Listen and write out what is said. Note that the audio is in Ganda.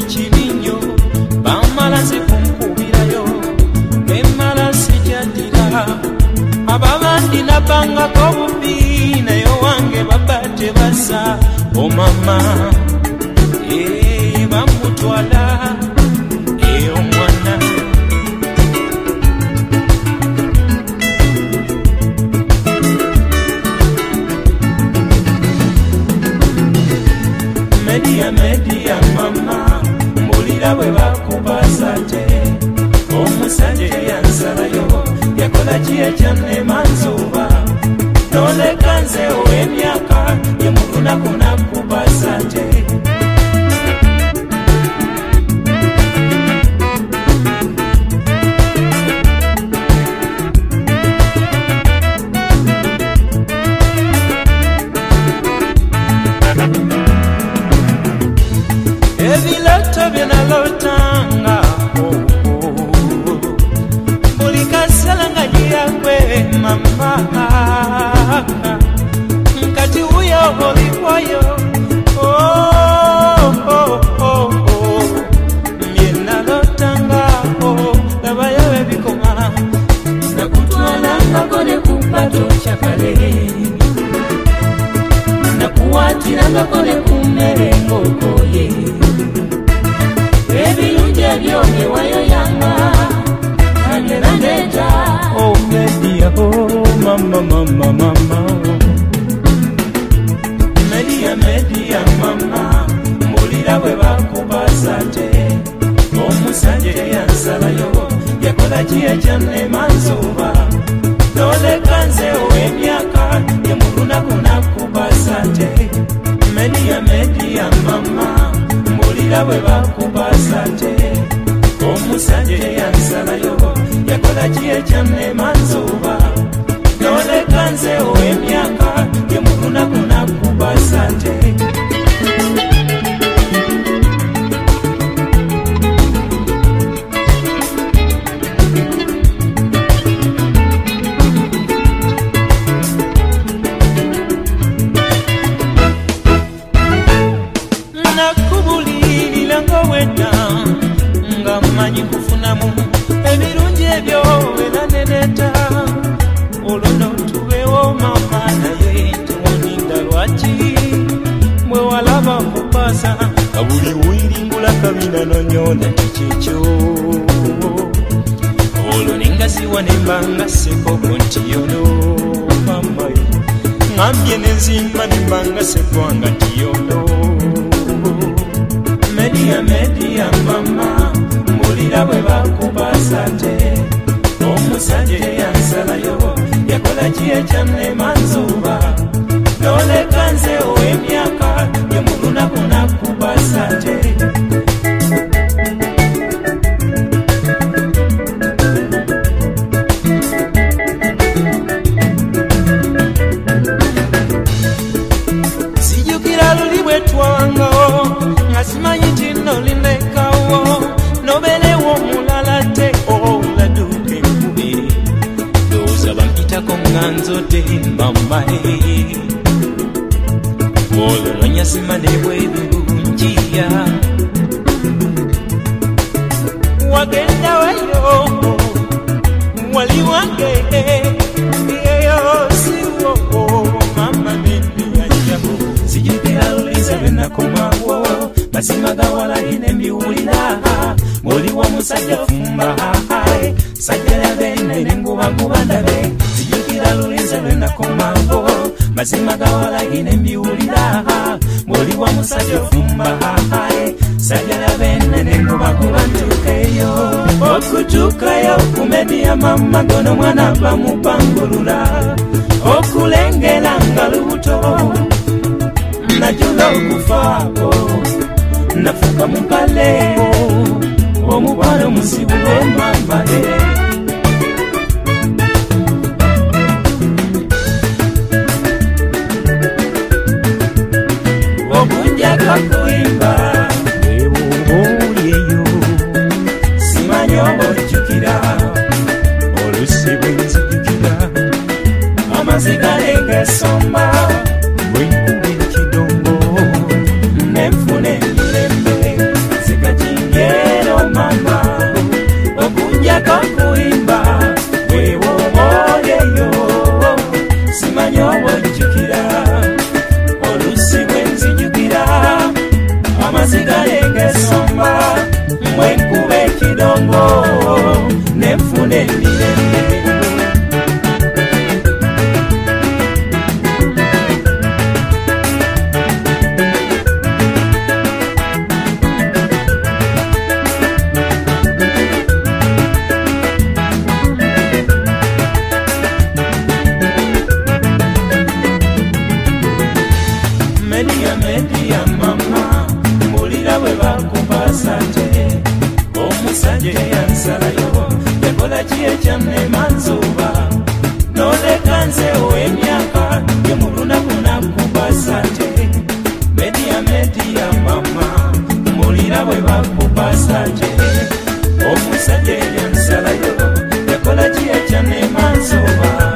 chininyo bamala sikunkubirayo bemala sijadira ababandi nabangako bubi nayo wange babate basa o mama bamutwala omwana media mama mbulira bwe bakubasate omusajja yansalayo yakola kyekyannema nzuba noleka nze ow'emyaka yemuvunaku nakubasate ebiloto byenalotanga buli kasala nga giyakwe mama nkati wuyo olikwayo byenalotangako labayo ebikoma nakutwalangako ne kumpato kyakale nakuwatirangako ne kummere ngokoye ebirungi ebyonge wayoyanga kanyera ndeja media mama media mama mbulira bwe bakubasate omusajja yansalayo yakola kyekyannema nzuba noleka nze ow'emyaka yemurunaku nakubasate media mama mbulira bwe bakubasate omusajja yansalayo yakola kyekyannema nzuba noleka nze ow'emyaka yemurunaku nakubasate nga mmanyi kufunamu ebirungi ebyo weraneneta oluno tubewo mama naye tewaninda lwaki mwe walaba kupasa kabuli wiringula kabina nonyona kikyekyo olwo nengasiwa nembanga sekoko nti yono mamayo ngambye nenzimba nembanga sekwanga nti yono media mama mbulira bwe bakubasate omusajja yansalayo yakola kyekyannema nzuba noleka nze ow'emyaka yemurunaku nakubasate sijukira luli bwe twangawo nga simanyi tinolindekawo nobelewo mulala te oladuka enkubi ndowooza bampitako nganzote mamae olwonya simane bwebirungiya wagenda wayo wali wange eyo siwo mama nendiyanjabo sijukira lulize lwenakomawo mazima gawala inembiwulira muli wa musajja fumba sajja yabene nenguba kubandabe sijukira lulize lwenakomawo mazima gawala inembiwulira muli wa musajja fumba sajja yabene nenguba kubantukeyo okutukayo kumedia mama gono mwana bamupangulula okulengera nga lubuto najula okufaako nafuka mukale omubalo musibu w'emambale obunjaga kuimba ebubulyeyo simanyi obojjukira olusi bwenzijukira amaziga legesomba bwenkuba ekidongo nenfuna emirembe zigaki kiye kyane manzuba none kanze ow'emyaka yomulunaku nakubasate media mama mulira bwe bakubasate omusajja eyansalayo yakola kiye kyane manzuba